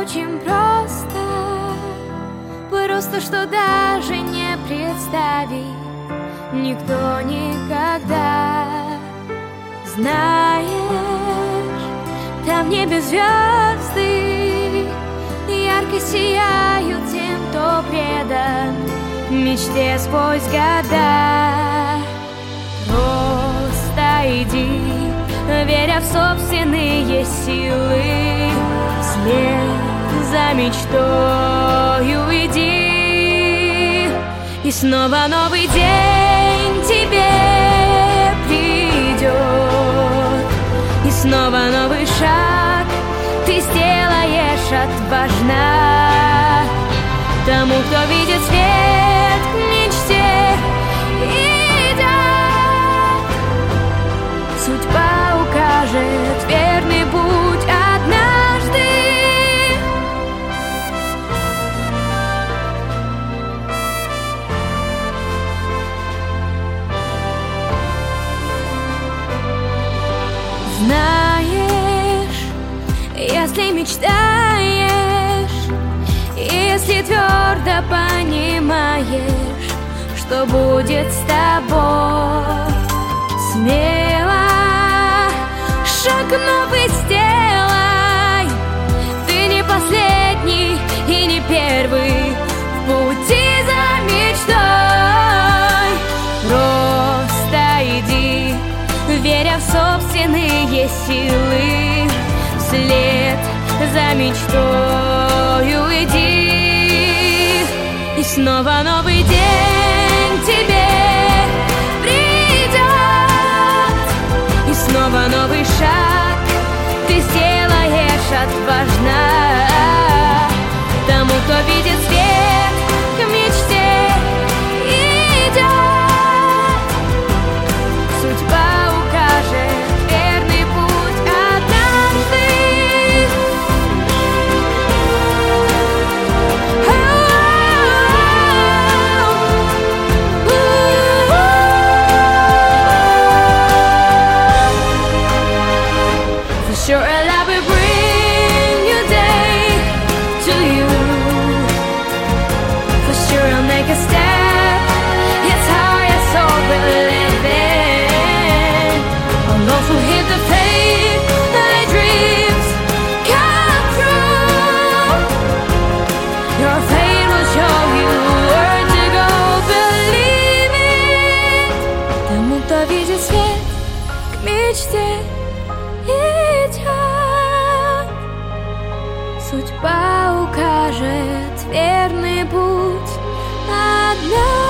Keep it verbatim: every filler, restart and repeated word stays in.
очень просто, просто что даже не представить никто никогда. Знаешь, там в небе звезды ярко сияют тем, кто предан мечте сквозь года. Просто иди, веря в собственные силы, вслед за мечтою иди. И снова новый день тебе придет, и снова новый шаг ты сделаешь отважно. Тому, кто видит свет, к мечте идет, судьба укажет верный путь однажды. Знаешь, если мечтаешь, если твердо понимаешь, что будет с тобой, смело шаг новый сделай. Ты не последний и не первый в пути за мечтой. Просто иди, веря в собственные силы, вслед за мечтою иди. И снова новый день тебе придет, и снова новый шаг ты сделаешь отважно. Тому, кто видит свет, к мечте идет, судьба укажет верный путь однажды. For sure love will bring your day to you. For sure I'll make a step, it's hard, it's all we're living. All those who hit the faith, their dreams come true. Your fate will show you where to go, believe it. Тому, кто видит свет, к мечте идет, судьба укажет верный путь одна.